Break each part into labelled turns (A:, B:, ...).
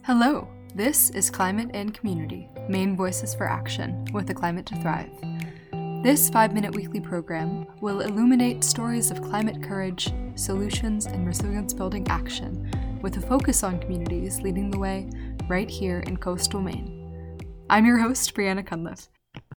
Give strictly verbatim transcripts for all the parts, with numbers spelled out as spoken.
A: Hello, this is Climate and Community, Maine Voices for Action, with a Climate to Thrive. This five-minute weekly program will illuminate stories of climate courage, solutions, and resilience-building action, with a focus on communities leading the way right here in coastal Maine. I'm your host, Brianna Cunliffe.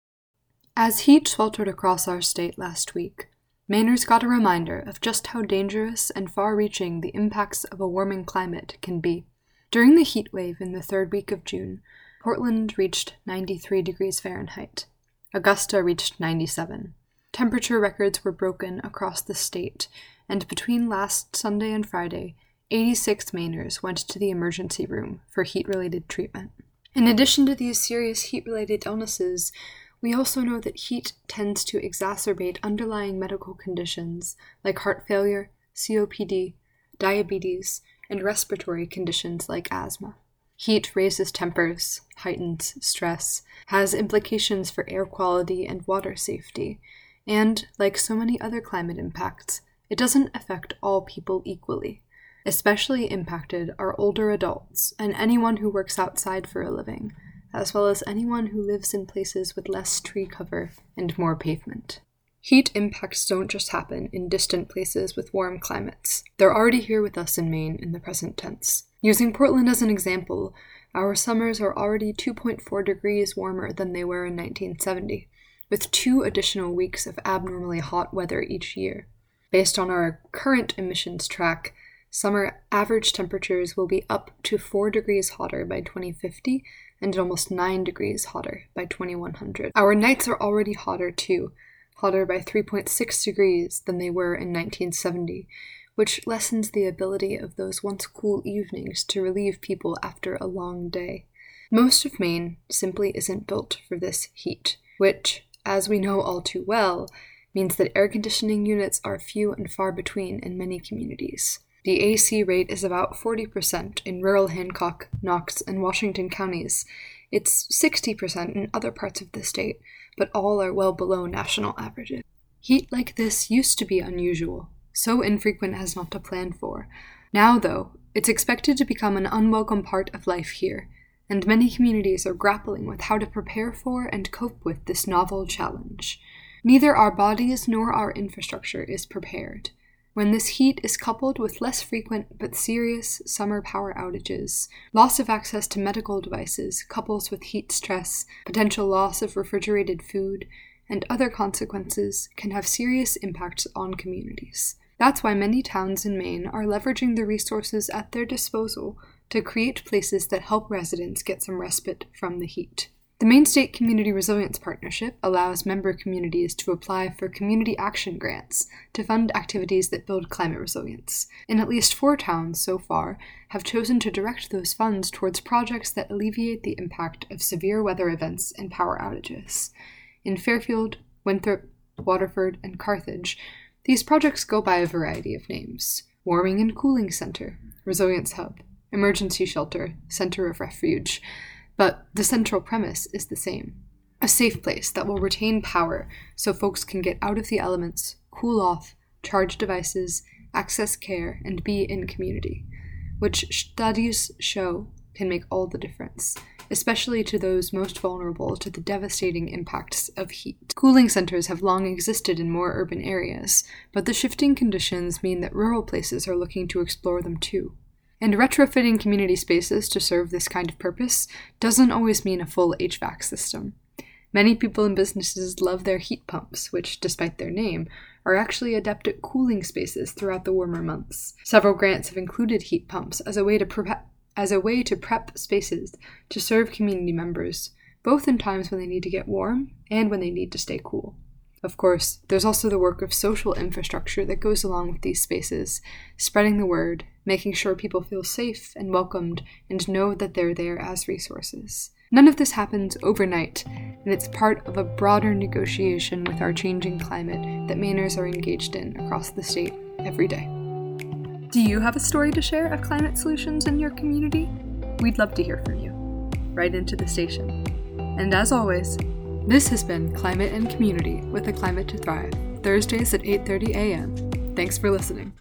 A: As heat sweltered across our state last week, Mainers got a reminder of just how dangerous and far-reaching the impacts of a warming climate can be. During the heat wave in the third week of June, Portland reached ninety-three degrees Fahrenheit. Augusta reached ninety-seven. Temperature records were broken across the state, and between last Sunday and Friday, eighty-six Mainers went to the emergency room for heat-related treatment. In addition to these serious heat-related illnesses, we also know that heat tends to exacerbate underlying medical conditions like heart failure, C O P D, diabetes, and respiratory conditions like asthma. Heat raises tempers, heightens stress, has implications for air quality and water safety, and, like so many other climate impacts, it doesn't affect all people equally. Especially impacted are older adults and anyone who works outside for a living, as well as anyone who lives in places with less tree cover and more pavement. Heat impacts don't just happen in distant places with warm climates. They're already here with us in Maine in the present tense. Using Portland as an example, our summers are already two point four degrees warmer than they were in nineteen seventy, with two additional weeks of abnormally hot weather each year. Based on our current emissions track, summer average temperatures will be up to four degrees hotter by twenty fifty and almost nine degrees hotter by twenty-one hundred. Our nights are already hotter too, hotter by three point six degrees than they were in nineteen seventy, which lessens the ability of those once cool evenings to relieve people after a long day. Most of Maine simply isn't built for this heat, which, as we know all too well, means that air conditioning units are few and far between in many communities. The A C rate is about forty percent in rural Hancock, Knox, and Washington counties. It's sixty percent in other parts of the state, but all are well below national averages. Heat like this used to be unusual, so infrequent as not to plan for. Now, though, it's expected to become an unwelcome part of life here, and many communities are grappling with how to prepare for and cope with this novel challenge. Neither our bodies nor our infrastructure is prepared. When this heat is coupled with less frequent but serious summer power outages, loss of access to medical devices couples with heat stress, potential loss of refrigerated food, and other consequences can have serious impacts on communities. That's why many towns in Maine are leveraging the resources at their disposal to create places that help residents get some respite from the heat. The Maine State Community Resilience Partnership allows member communities to apply for community action grants to fund activities that build climate resilience, and at least four towns so far have chosen to direct those funds towards projects that alleviate the impact of severe weather events and power outages. In Fairfield, Winthrop, Waterford, and Carthage, these projects go by a variety of names: Warming and Cooling Center, Resilience Hub, Emergency Shelter, Center of Refuge. But the central premise is the same: a safe place that will retain power so folks can get out of the elements, cool off, charge devices, access care, and be in community, which studies show can make all the difference, especially to those most vulnerable to the devastating impacts of heat. Cooling centers have long existed in more urban areas, but the shifting conditions mean that rural places are looking to explore them too. And retrofitting community spaces to serve this kind of purpose doesn't always mean a full H V A C system. Many people and businesses love their heat pumps, which, despite their name, are actually adept at cooling spaces throughout the warmer months. Several grants have included heat pumps as a way to prep, as a way to prep spaces to serve community members, both in times when they need to get warm and when they need to stay cool. Of course, there's also the work of social infrastructure that goes along with these spaces, spreading the word, making sure people feel safe and welcomed and know that they're there as resources. None of this happens overnight, and it's part of a broader negotiation with our changing climate that Mainers are engaged in across the state every day. Do you have a story to share of climate solutions in your community? We'd love to hear from you. Write into the station. And as always, this has been Climate and Community with a Climate to Thrive, Thursdays at eight thirty a.m. Thanks for listening.